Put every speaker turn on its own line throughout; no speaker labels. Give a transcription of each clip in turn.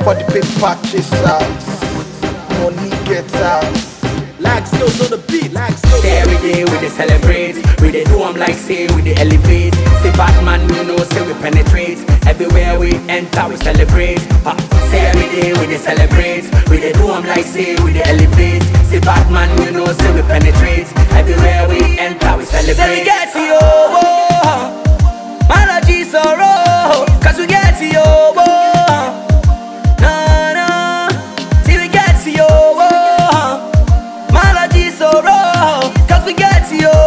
for the paper chasers. Money get out.
Like skills on the beat, like skills.
Say every day we dey celebrate, we dey do 'em like say we dey elevate. Say Batman, you know, say we penetrate. Everywhere we enter, we celebrate. Say every day we dey celebrate, we dey do 'em like say we dey elevate. Say Batman, you know, say we penetrate. Everywhere we enter, we celebrate.
Say we get to yo, Malachi sorrow, 'cause we get to yo, nah nah. See we get to yo, Malachi sorrow, 'cause we get to yo,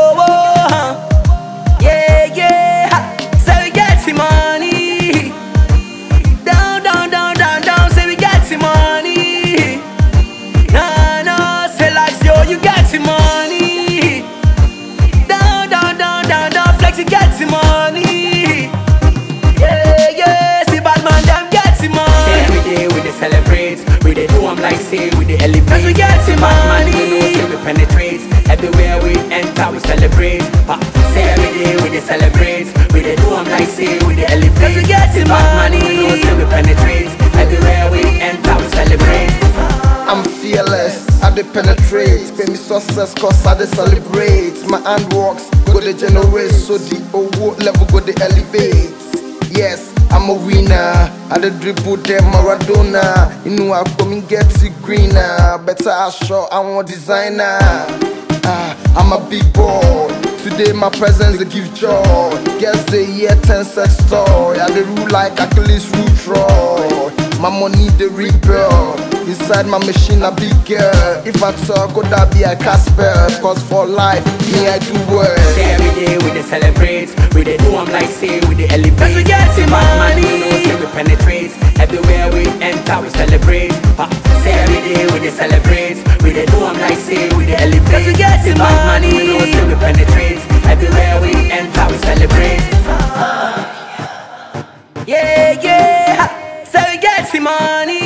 yeah yeah. Say we get the money, down down down down down. Say we get the money, nah nah. Say like yo, you get the money, down down down down down. Flex you get the money, yeah yeah. See Batman them get the
Say
money.
every day we dey celebrate, we dey do 'em like say we dey elevate.
'Cause we get the
Batman,
money.
you know, say we penetrate. Everywhere we enter, we celebrate. Say every day we dey celebrate, we dey do 'em like say we dey elevate.
'Cause we get the
Batman,
money.
you know, say we penetrate. Everywhere we enter, we celebrate.
I'm fearless, I dey penetrate. Pay me success cause I dey celebrate. My handworks go dey generate, so the owo level go dey elevate. Yes, I'm a winner, I dey dribble them Maradona. You know I come and get it greener. Better assure I want designer. I'm a big boy. Today my presence they give joy. Guess the year 10 sex toy. I dey rule like Achilles root Troy. My money the rebuild. Inside my machine a big girl. If I talk, could that be a Casper? Cause for life, me I do well.
Say every day we dey celebrate, we dey do 'em like say we dey elevate.
'Cause we get the
Batman, you
money.
know, say we penetrate. Everywhere we enter, we celebrate. Say every day we dey celebrate, we dey do 'em like say we dey elevate.
'Cause we get the
Batman,
money.
you know, say we penetrate. Everywhere we enter, we celebrate.
Yeah yeah. Say we get the money.